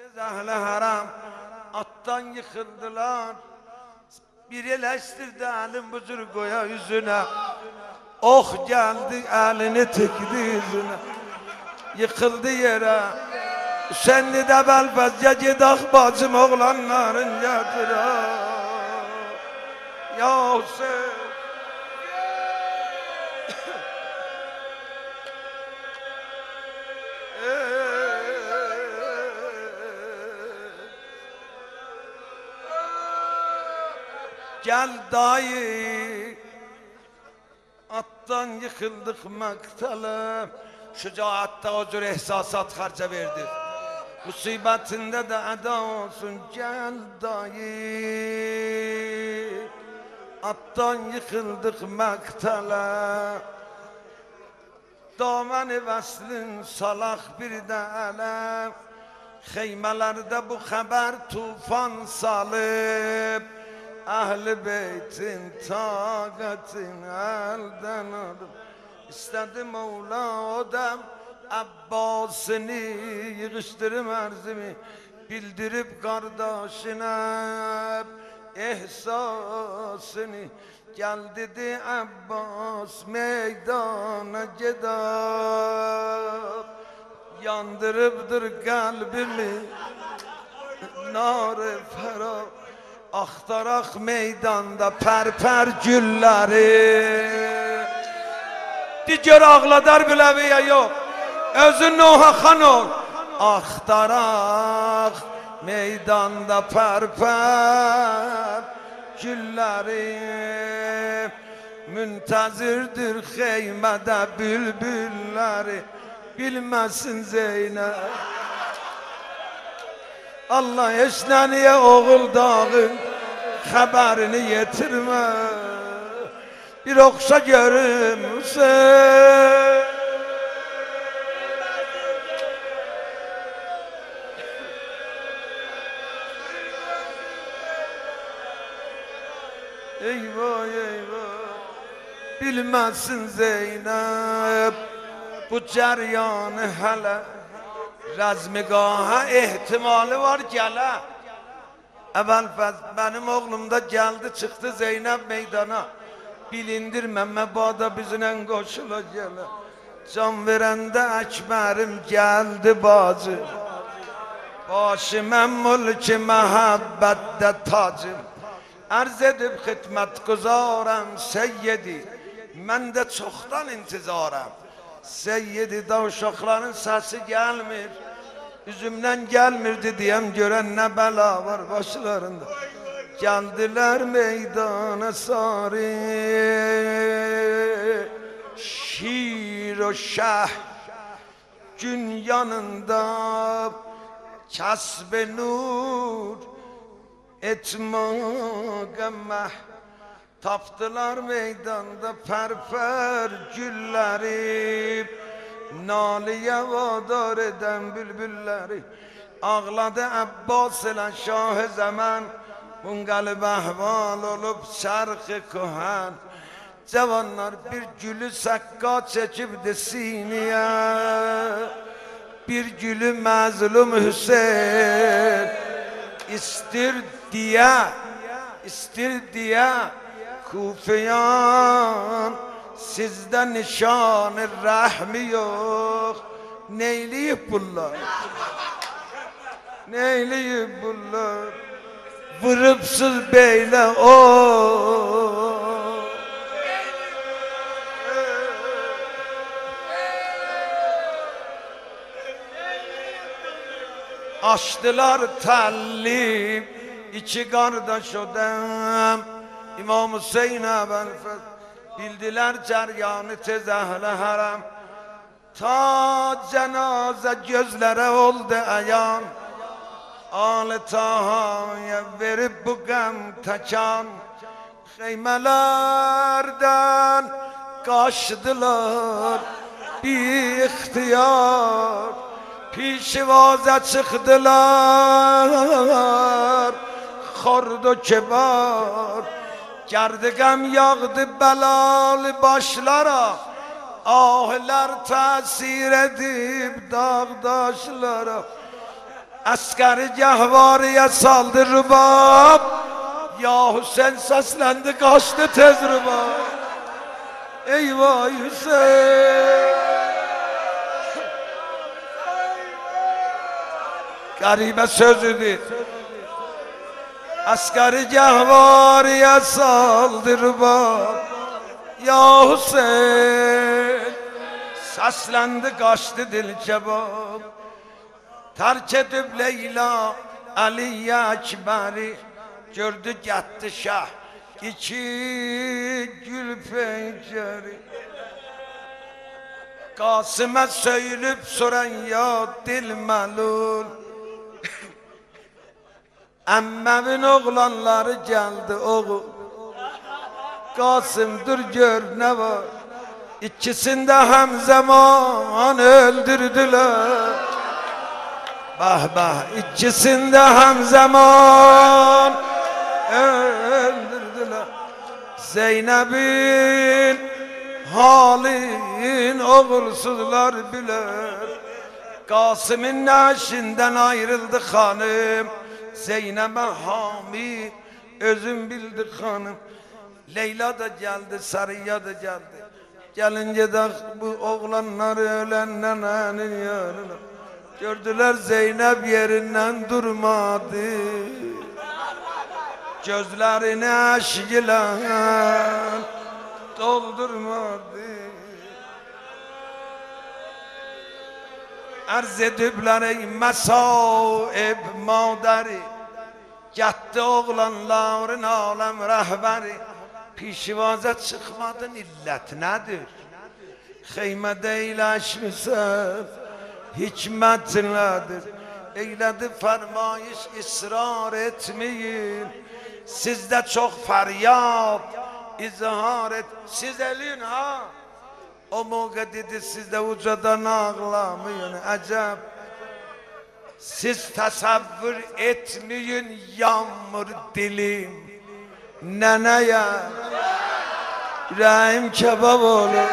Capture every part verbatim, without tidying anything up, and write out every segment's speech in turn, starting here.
Ehl-i haram attan yıkıldılar. Bir eleştirdi elin buzurgoya yüzüne. Oh geldi elini tekdi yüzüne. Yıkıldı yere. Senli de belfezce gidak bacım oğlanların getire. Ya Hüseyin. Gel dayı, attan yıkıldık mektele. Şücaatta huzur ihsasat harca verdi. Musibetinde de eda olsun. Gel dayı, attan yıkıldık mektele. Damen-i veslin salak bir de ele. Xeymelerde bu haber tufan salıp. Ehl-i beytin taqatin elden aldım. İstedi Mevla o dem Abbas'ını yığıştırım erzimi. Bildirip kardeşine ihsasını. Gel dedi Abbas meydana gider. Yandırıpdır kalbimi nar-ı ferah. Aktarak meydanda perper gülleri. Diğer ağladar bileviye yok. Özün Nuh'a han ol. Aktarak meydanda perper gülleri. Müntezirdir heymede bülbülleri. Bilmesin Zeynep. Allah eşleniye oğul dağın haberini yetirme. Bir okşa görümse. Eyvah eyvah. Bilmezsin Zeynep bu ceryanı hele. Razmigaha ihtimali var gele. Evvel benim oğlum da geldi çıktı Zeynep meydana. Bilindirmem mebada bizden koşula gele. Can verende ekberim geldi bacı. Başım mülki mehabbette tacım. Arz edip hidmet guzarım seyyidi. Ben de çoktan intizarım. Seyyidi da uşakların sesi gelmir. Üzümden gelmirdi diyem gören ne bela var başlarında. Geldiler meydana sarı. Şir o şah gün yanında. Kasb-ı nur etmâgeme. Taptılar meydanda perper gülleri. Naliye vadar eden bülbülleri. Ağladı Abbas ile Şah-ı Zaman. Munqalib ahval olup şarkı kuhan. Cavanlar bir gülü sakka çekipdi sineye. Bir gülü mazlum Hüseyin istir diye, istir diye Kufiyan sizde nişan-ı rahmi yok. Neyleyip bunlar? Neyleyip bunlar? Vırıpsız beyle o. Açtılar telli iki kardeş odam. İmam Hüseyin ben bildiler ceryanı tez ehl-i haram. Ta cenaze gözlere oldu ayan. Al-ı Taha'ya verip bu gam tekan. Xeymelerden kaçtılar bir ihtiyar. Pişvaza çıktılar Xordu kibar. Gerdi gam yağdı belalı başlara. Ahlar tesir edip dağdaşlara. Askeri cahvarıya saldı rubab. Ya Hüseyin seslendi kaçtı tez rubab. Eyvah Hüseyin. Garibe sözüdür. Askeri cahvarıya saldı rubab. Ya Hüseyin. Seslendi kaçtı dil kebab. Terk edip Leyla Aliye Ekber'i gördü gitti şah iki gül penceri. Kasım'a söylüp soran ya dil melul. Emmemin oğlanları geldi oğul. Kasım dur gör ne var. İkisinde hem zaman öldürdüler. Bah bah ikisinde hem zaman öldürdüler. Zeynep'in halin oğulsuzlar bilir. Kasım'ın neşinden ayrıldı hanım. Zeynep'e hami özüm bildi hanım. Leyla da geldi, Sarıya da geldi. Gelince de bu oğlanlar ölenlerin yanına. Gördüler Zeynep yerinden durmadı. Gözlerini aşkla doldurmadı. Arz edibler ey mesaib maderi. Gitti oğlanların alem rehberi. Pişivaza çıkmadın illet nedir? Heymede iyileşmişsin. Hikmet nedir? Eyledi fermayış ısrar etmeyin. Sizde çok feryat izhar et. Siz elin ha. O moga dedi sizde ucadan ağlamayın. Acab. Siz tasavvur etmeyin yağmur dilim. Neneye yüreğim kebap olur.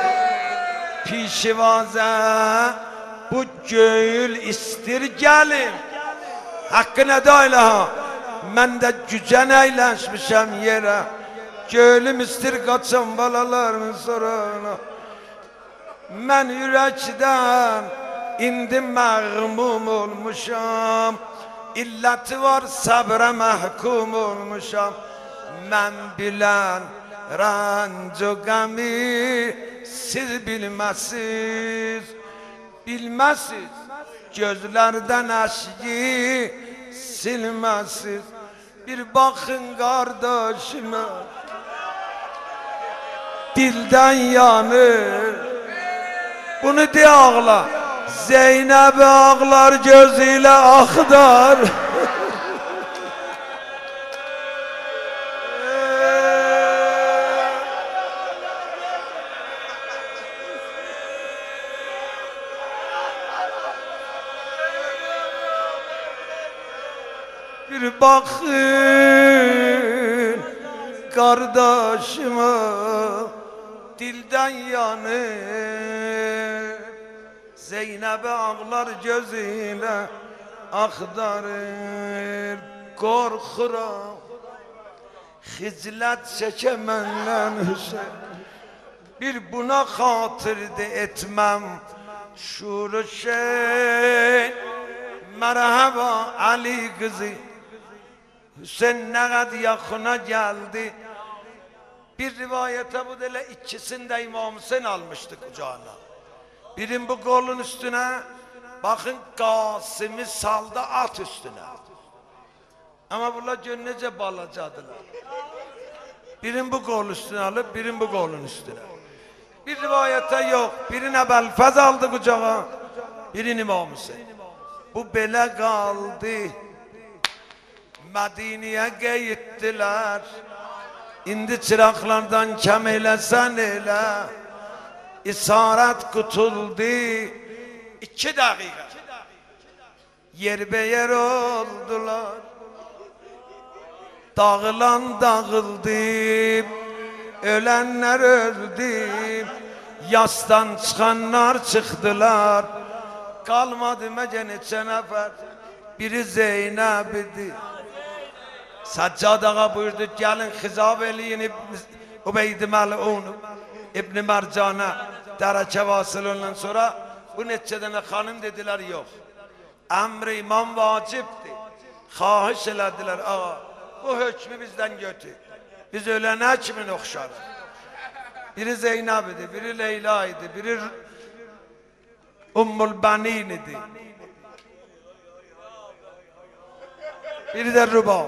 Pişivaza bu göğül istir gelin. Hakkına da öyle ha. Ben de gücen eğlenmişim yere. Göğülüm istir kaçan balalarımın sorana. Ben yürekten indim mağmum olmuşam. İlleti var sabre mahkum olmuşam. Ben bilen rancu gami siz bilmezsiz. Bilmezsiz gözlerden aşkı silmezsiz. Bir bakın kardeşime dilden yanır. Bunu de ağla. Zeynep ağlar gözüyle aktar. Bir bakın kardeşime dilden yanır. Zeynep ağlar gözüyle aktarır. Korkuram hizlet çekemenden Hüseyin. Bir buna hatırdı etmem şuru şey. Merhaba Ali kızı. Hüseyin ne kadar yakına geldi. Bir rivayete bu dele ikisinde İmam Hüseyin almıştı kucağına. Birin bu kolun üstüne, bakın Kasım'ı saldı at üstüne. Ama bunlar gönlece balacadılar. Birin bu kol üstüne alıp birin bu kolun üstüne. Bir rivayete yok. Birine Belfaz aldı kucağa, birini İmam Hüseyin. Bu bele kaldı. Medine'ye gittiler. İndi çıraklardan kem eylesen eyle. İsaret kutuldu. İki dakika. Yer be yer oldular. Dağılan dağıldı. Ölenler öldü. Yastan çıkanlar çıktılar. Kalmadı mece neçe nefer. biri Zeynep idi. Saccad ağa buyurdu gelin hizab eleyin İbn Ubeyd Mel'un İbn Mercan'a derece vasıl ondan sonra bu neçeden hanım dediler yok. Emri imam vacipti. Kahiş elediler ağa. Bu hükmü bizden götür. Biz ölene kimin okşarız? Biri Zeynep idi, biri Leyla idi, biri Ummul Benin idi. Biri de Ruba.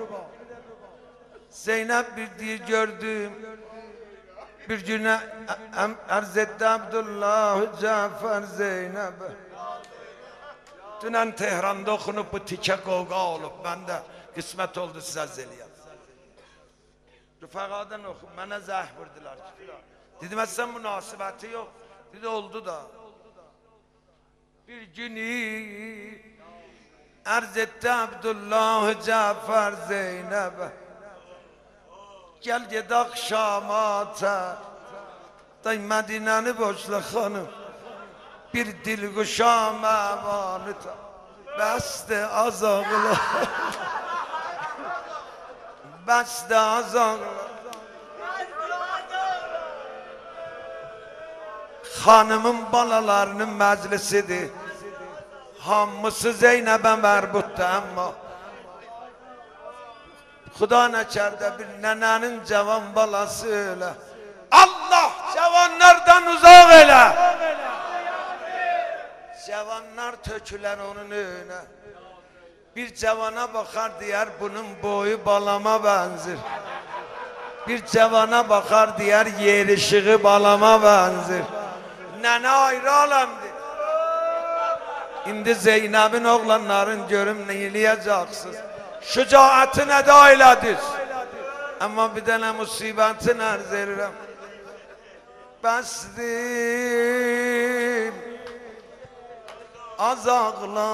Zeynep bir diye gördüm. Bir güne arz etti Abdullah Cafer Zeynep'e. Dünen Tehran'da okunup bu tike kavga olup ben de kısmet oldu size zeliyat. Rıfakadan oku, bana zah vurdular. Dedim sen münasebeti yok. Dedi oldu da. Bir günü arz etti Abdullah Cafer Zeynep'e. Gel ged akşamata day Medine'ni boşla hanım. Bir dil kuşam emanıta beste azağla beste azağla hanımın balalarının meclisidir. Hamısı Zeynep'e merbuttu ama Xuda neçerde bir nenenin cavan balasıyla Allah cavanlardan uzak eyle. Cavanlar töküler onun önüne. Bir cavana bakar diğer bunun boyu balama benzer. Bir cavana bakar diğer yer ışığı balama benzer. Nene ayrı alemdir. İndi Zeynep'in oğlanların görüm neyleyeceksiniz. Şücaatın eda eylediniz. Ama bir tane musibetin arz ederim. Besdim azağla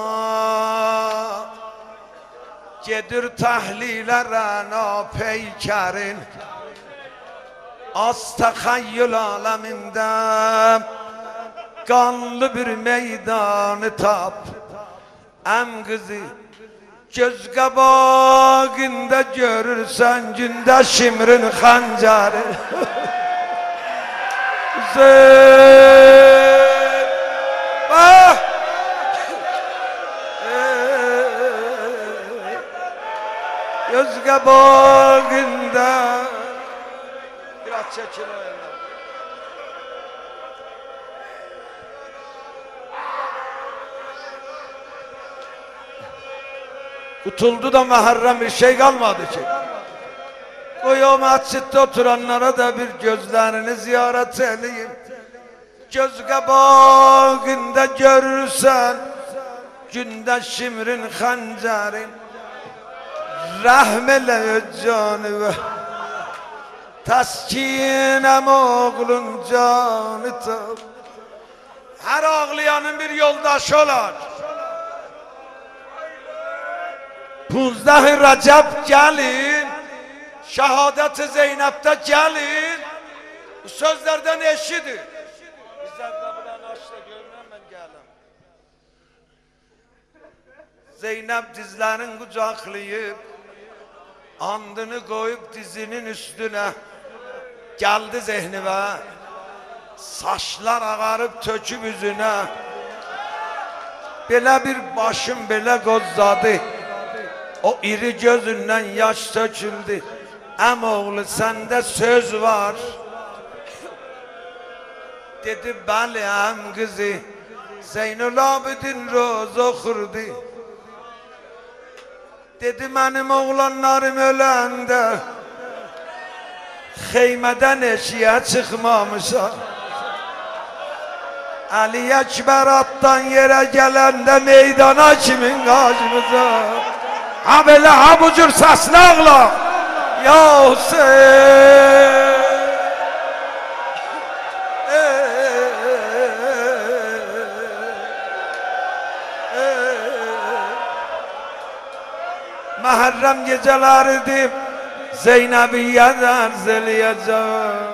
gedir tahlilere peykerin az tehayyül aleminde kanlı bir meydanı tap em kızı göz kabağında görürsen günde şimrin hancarı ah! Göz kabağında biraz çekil o yana. Tutuldu da Muharrem bir şey kalmadı ki. O mescitte oturanlara da bir gözlerini ziyaret edeyim. Göz kabağında görürsen günde şimrin hancarın rahmele canı taskinem oğlun canı tab. Her ağlayanın bir yoldaşı olar. Punzdah-ı Recep gelin, şehadet-i Zeynep'te gelin. Bu sözlerden eşidir. Bizden kapıdan açtı görmem ben gelem. Zeynep dizlerin kucaklayıp andını koyup dizinin üstüne geldi zihnime. Saçlar ağarıp töküp yüzüne. Böyle bir başım böyle gozladı. O iri gözünden yaş döküldü. Em oğlu sende söz var. Dedi beli em kızı. Zeynul Abidin roz okurdu. Dedi benim oğlanlarım ölende heymeden eşiğe çıkmamışlar. Ali Ekber attan yere gelende meydana kimin karşımıza? Ha böyle ha bu cür sesli ağla. Ya Hüseyin. Muharrem geceleriydi Zeynep'i yer zeliyeceğim.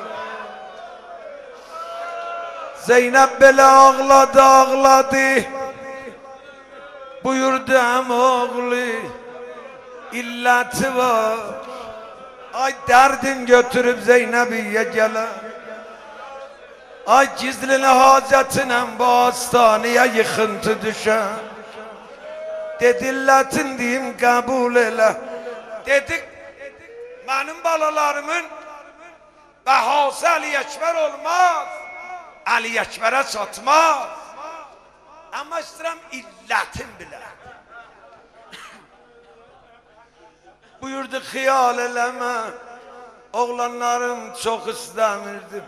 Zeynep böyle ağladı ağladı. Buyurdum oğlu illeti var. Ay derdin götürüp Zeynep'iye gelen. Ay gizlini hacetine bu hastaneye yıkıntı düşen. Dedillatin diyeyim kabul ele. Dedik benim balalarımın behası Ali Ekber olmaz. Ali Ekber'e satmaz. Ama istedim illetin bile. Buyurdu hıyal eleme. Oğlanlarım çok istemirdim.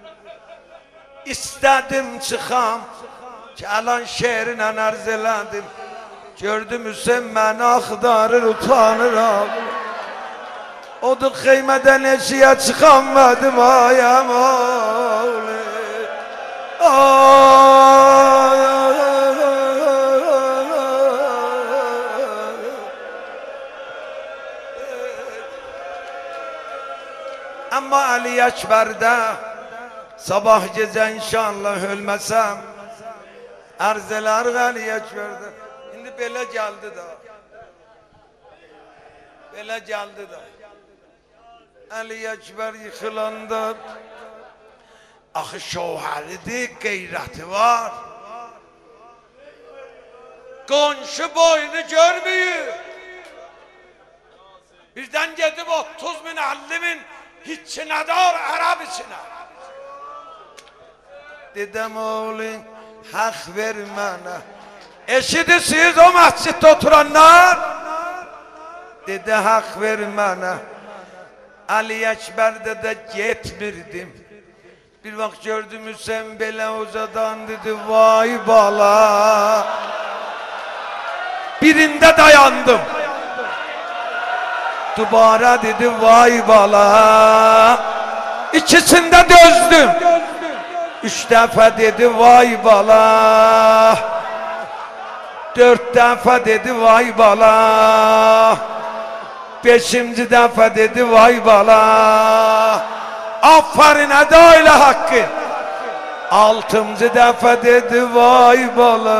İstedim çıkam. Kalan şehrin arz eledim. Gördüm Hüseyin beni aktarır utanır abi. Odu kıymeden eşiğe çıkamadım ayam oğlu. Ama Ali Ekber'de sabah gece inşallah ölmesem arzeler Ali Ekber'de. Şimdi böyle geldi da. Böyle geldi da. Ali Ekber yıkılanda ahı şoharidir, gayreti var. Konşu boynu görmüyor. Birden gidip otuz bin, elli bin hiçine dar Arap içine. Dedim oğlum hak ver bana. Eşidi siz o mescitte oturanlar. Dedi hak ver bana. Ali Ekber'de de gitmirdim. Bir vakit gördüm Hüseyin bele uzadan dedi vay bala. Birinde dayandım. Dubara dedi vay bala. İkisinde dözdüm. Üç defa dedi vay bala. Dört defa dedi vay bala. Beşinci defa dedi vay bala. Aferin hadi öyle hakkı. Altıncı defa dedi vay bala.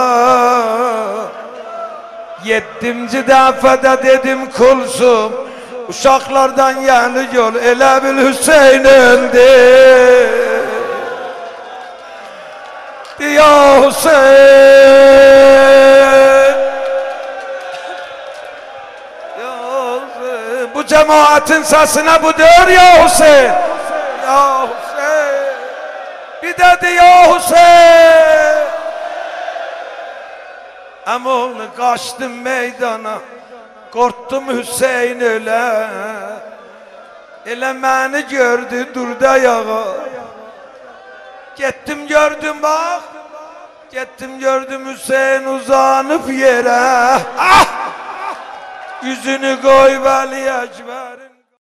Yedinci defa da dedim kulsum. Uşaklardan yani yol ele bil Hüseyin öldü. Ya Hüseyin. Ya Hüseyin. Bu cemaatin sesine bu diyor ya Hüseyin. Ya Hüseyin. Bir dedi ya Hüseyin. Ama onu kaçtım meydana. Korktum Hüseyin öyle. Ele beni gördü durdu ayağa. Gittim gördüm bak. Gittim gördüm Hüseyin uzanıp yere. Ah! Yüzünü koy Ali Ekber'in.